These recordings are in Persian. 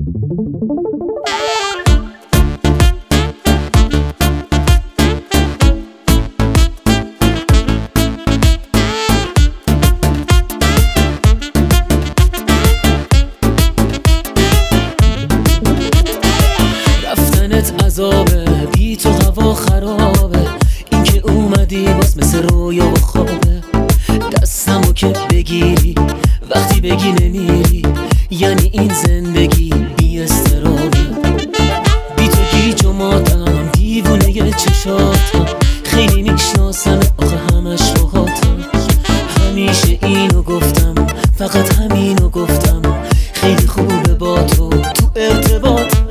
رفتنت عذابه، بی تو هوا خرابه، این که اومدی باز مثل رویا و خوابه. دستمو که بگیری وقتی بگی نمیری، یعنی این زندگی بی استرابه. بی تو گیج و ماتم، دیوونه چشاتم، خیلی میشناسم آخه همش باهاتم. همیشه اینو گفتم، فقط همینو گفتم، خیلی خوبه با تو ارتباطم.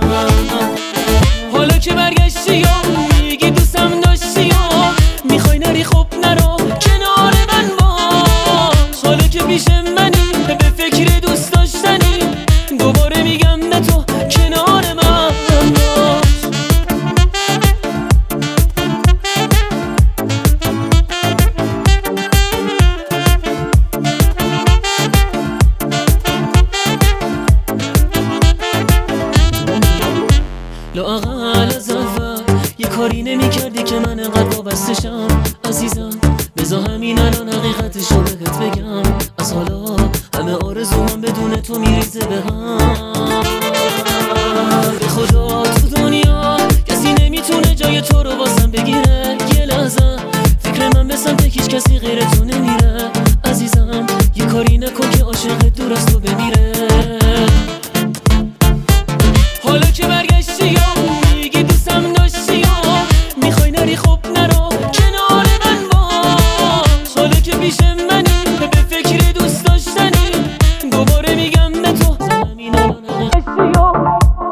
حالا که برگشتی یا میگی دوستم داشتی یا میخوای نری، خب نرو کنار من باش. حالا که پیش منی به فکر دوست داشتنی، دوباره میگم نه تو کنار من باش. لااقل از اول یه کاری نمی کردی که من انقدر وابستشم عزیزم. بذار همین الان حقیقتشو بهت بگم، از حالا همه آرزوام بدون تو میریزه به هم.